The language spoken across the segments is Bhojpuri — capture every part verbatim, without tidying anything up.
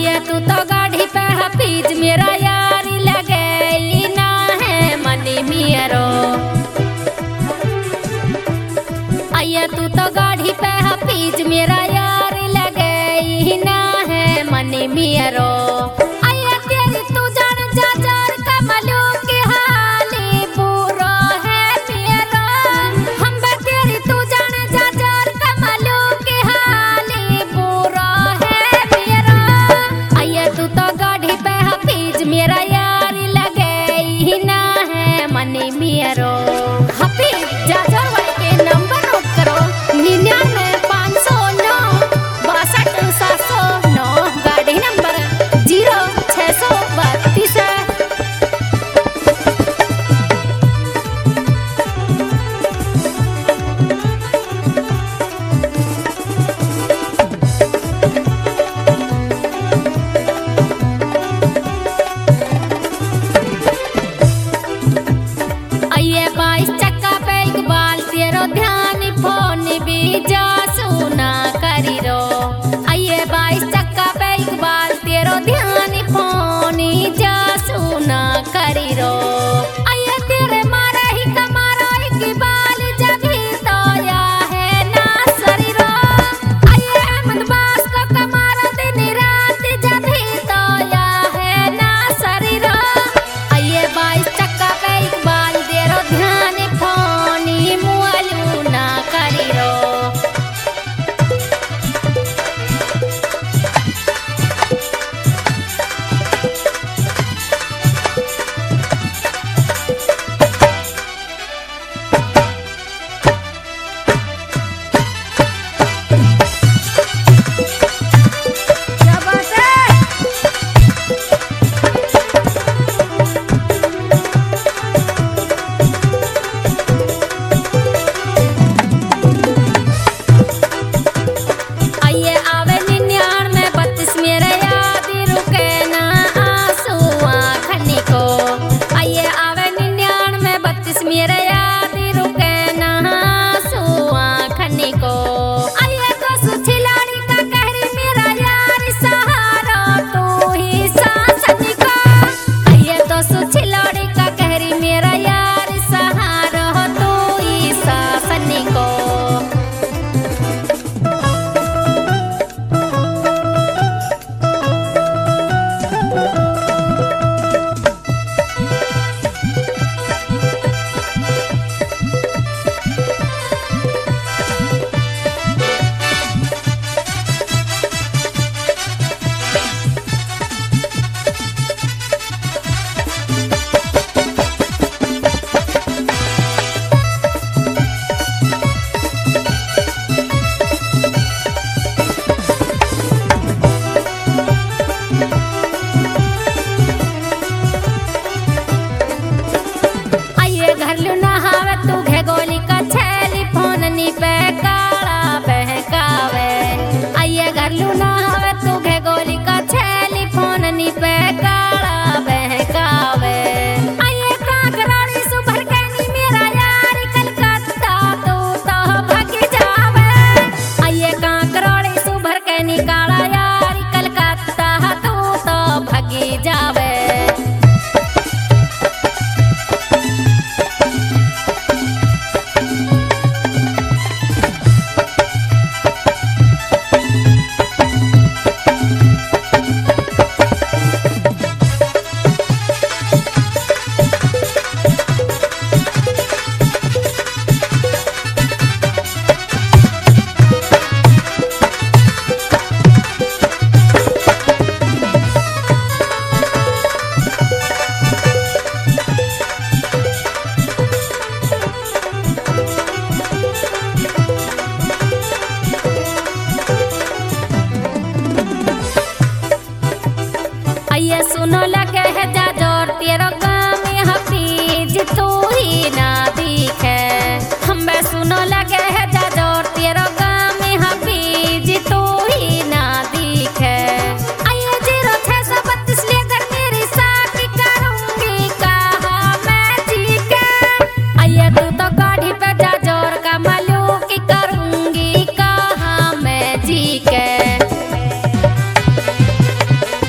आइए तू तो गाड़ी पे हफीज मेरा यारी लगे ना है मनी मियरो। आइए तू तो गाड़ी पे हफीज मेरा यारी लगे ना है मनी मियरो। आइए तेरी तू जान जा जार कमलों के हाली बुरा है मियरो। हम बे तेरी तू जान जा जार कमलों के हाली बुरा है मियरो। आइए तू तो गाड़ी पे हफीज मेरा यारी लगे ना है मनी मियरो। हफीज जा जार वाले के नंबर नोट करो निन्यानवे पाँच सौ नौ बासठ सात सौ नौ। गाड़ी नंबर जीरो छः सौ बत्तीस है। आइए बाईस चक्का पे इकबाल तेरो ध्यान फोन भी जा सुना करी रो। आइए बाईस चक्का पे इकबाल तेरो ध्यान फोन जा सुना करी रो। आइए तेरे मारा ही कमारा इकबाल जभी तो या है ना सरी रो। आइए अहमद बास को कमारा दिन रात जभी तो या है ना सरी रो। आइए बाईस चक्का पे इकबाल तेरो ध्यान फोनी मुआलू ना करी रो। क्या बात है? आइए आवे निन्यानवे बत्तीस मेरे याद रुके ना आंसू आँखनी को। आइए आवे निन्यानवे बत्तीस मेरे याद रुके ना आंसू आँखनी को। आइए तो सुछिलाड़ी का कहरी मेरा यार सहारा तू ही सासनी को। आइए तो सुछिलाड़ी का कहरी मेरा यार सहारा तू ही सासनी को। आइए घर लू नहावे तू घेगोली का छेली फोन नी पे काला बहकावे। आइए घर लू नहावे तू घेगोली का छेली फोन नी पे काला बहकावे। आइए काकराड़ी सुभर के नी मेरा यार कलकत्ता तू तो भागी जावे। आइए काकराड़ी सुभर के नी काला यार कलकत्ता तू तो भागी जावे। आइए सुनो लगे है जा जोर तेरो गाँव में हफीज तू ही ना दिखे। हम बे सुनो लगे है जा जोर तेरो गाँव में हफीज तू ही ना दिखे। आइए जीरो छः सौ बत्तीस लेकर मेरी साथी करूँगी कहा मैं जी के। आइए तू तो गाड़ी पे जा जोर का मलू की करूँगी कहा मैं जी के।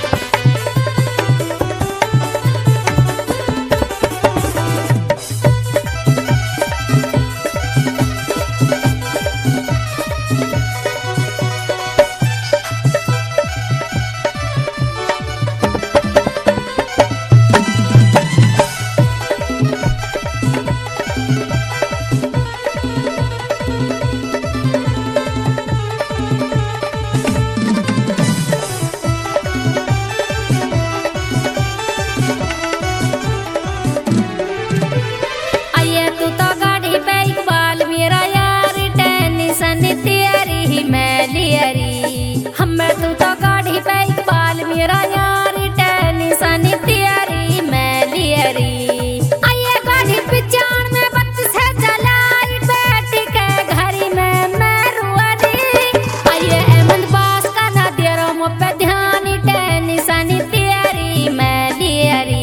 मेरा यारी टेनिसानी तियारी मैं लियरी आइए गाड़ी पिचान में बत्तीस है जलाई बैठी के घरी में मैं रुआरी आइए अहमद बास का ना दियरो मो पे ध्यानी टेनिसानी तियारी मैं लियरी।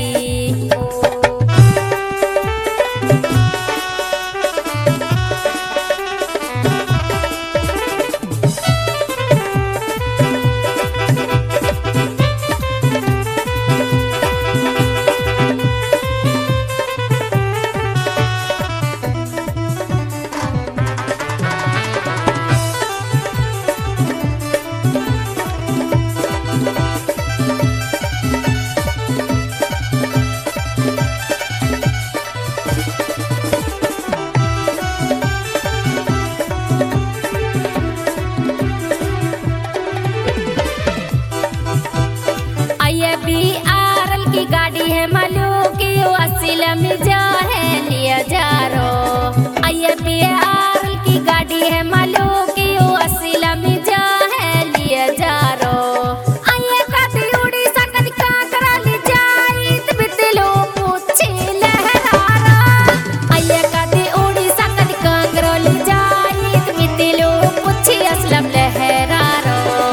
की गाड़ी है मलू की वसील में जा है लिया जा रो आइए बी आर की गाड़ी है मलू की वसील में जा है लिया जा रो आइए कभी उड़ी सकत का करा ली जाई बितलो पूछी लहरारा आइए कभी उड़ी सकत का करा ली जाई बितलो पूछी असलम लहरारा।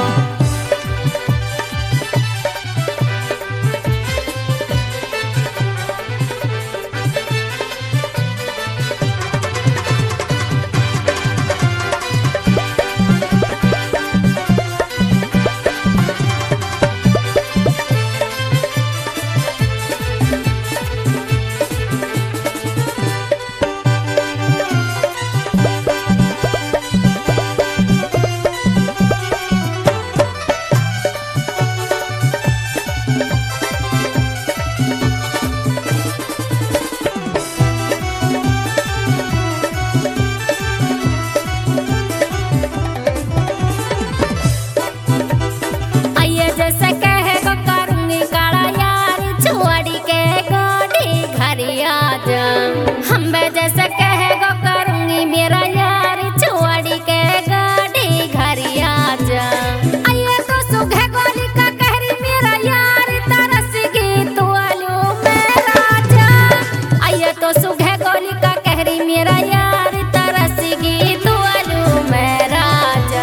हम जैसे कहेगा करूंगी मेरा यार छुआड़ी के गाड़ी घरी आजा आइए तो सुघे गोली का कहरी मेरा यार तरसगी तू आलू मेरा जा आइए तो सुघे गोली का कहरी मेरा यार तरसगी तू आलू मेरा जा।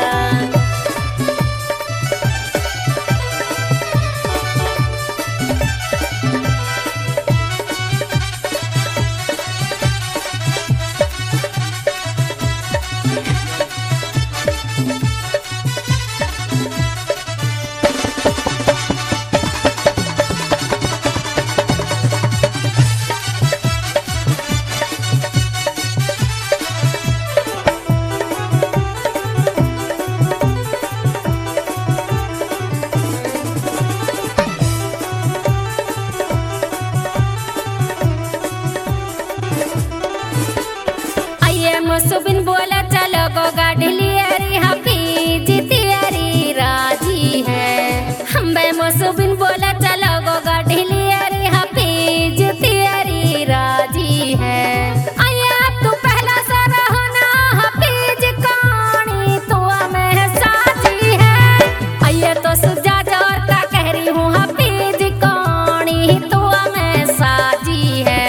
सुबिन बोला चलो गो गाड़ी लियरी हाफिज तियारी राजी है हम सुबिन बोला चलो गो गाड़ी लियरी हाफिज तियारी राजी है आइए अब तू पहला सा रहो ना हाफिज कहानी तो मैं साजी है आइए तो सुजा जोर का कह रही हूँ हाफिज कहानी तो मैं साजी है।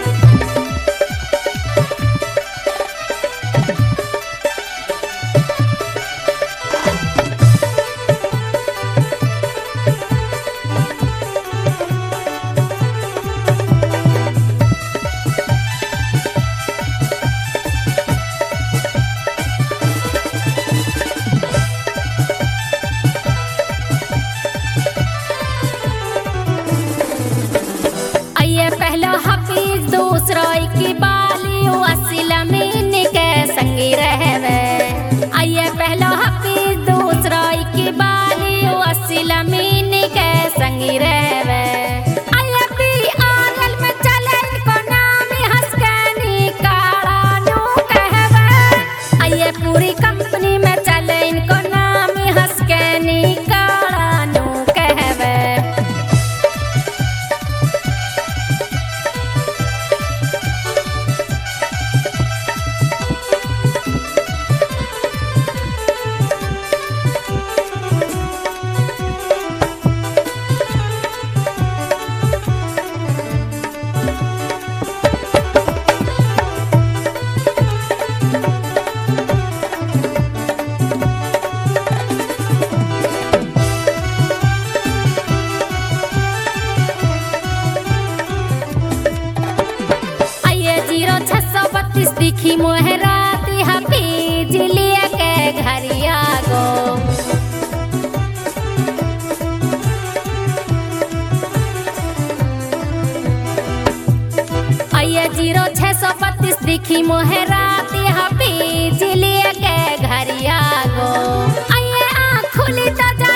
पहला हाफिज दूसरा की बाली वसीला में के संगी रहवे आइए पहला हाफिज दूसरा की बाली वसीला में के संगी रहवे आइए भी आगल में चले को नाम हंसकनी काड़ा नो कहवे आइए पूरी कंपनी में चले इनको नाम हंसकनी काड़ा नो कहवे। दिखी मोहराती हफीज लिए के घरिया गो। आइए जीरो छः सौ बत्तीस दिखी मोहराती हफीज लिए के घरिया गो। आइए आँख खुली तो